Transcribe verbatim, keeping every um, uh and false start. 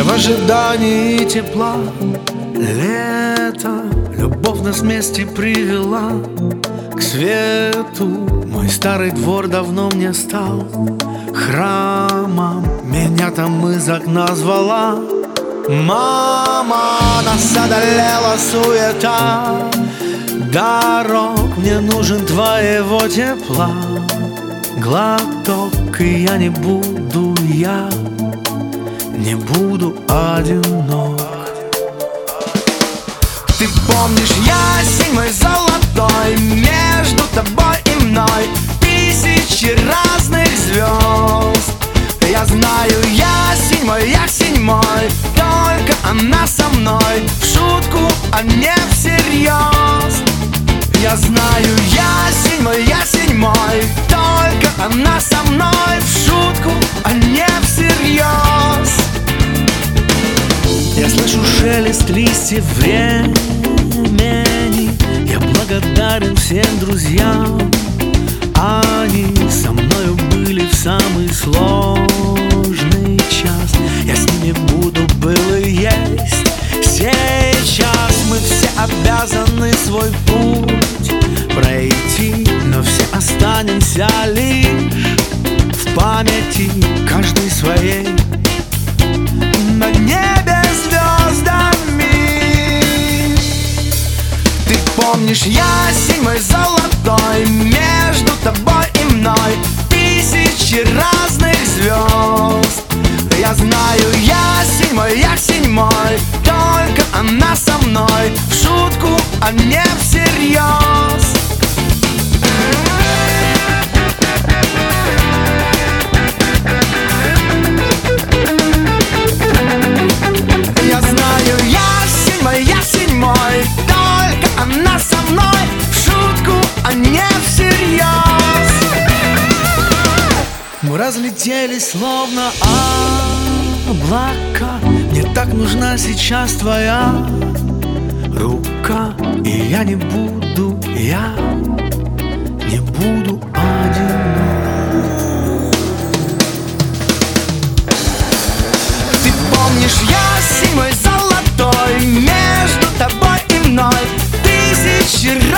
Я в ожидании тепла. Лето, любовь нас вместе привела к свету. Мой старый двор давно мне стал храмом. Меня там из окна звала мама. Нас одолела суета дорог, мне нужен твоего тепла. Глоток, и я не буду, я не буду одинок. Ты помнишь ясень мой золотой, между тобой и мной тысячи разных звезд. Я знаю, ясень мой, ясень мой, только она со мной, в шутку, а не всерьез. Я знаю, ясень мой, ясень мой, только она со мной, в шутку, а не всерьез. Я слышу шелест листьев времени. Я благодарен всем друзьям. Они со мною были в самый сложный час. Я с ними буду, был и есть. Сейчас мы все обязаны свой путь пройти, но все останемся лишь в памяти, каждый своей на небе звездами. Ты помнишь ясень мой золотой, между тобой и мной тысячи разных звезд. Я знаю, ясень мой, ясень мой, только она со мной, в шутку, а не всерьез. Я знаю, ясень мой, ясень мой, только она со мной, в шутку, а не всерьез. Мы разлетелись словно облака. Мне так нужна сейчас твоя рука. И я не буду, я не буду одинок. Ты помнишь ясень мой золотой, между тобой и мной тысячи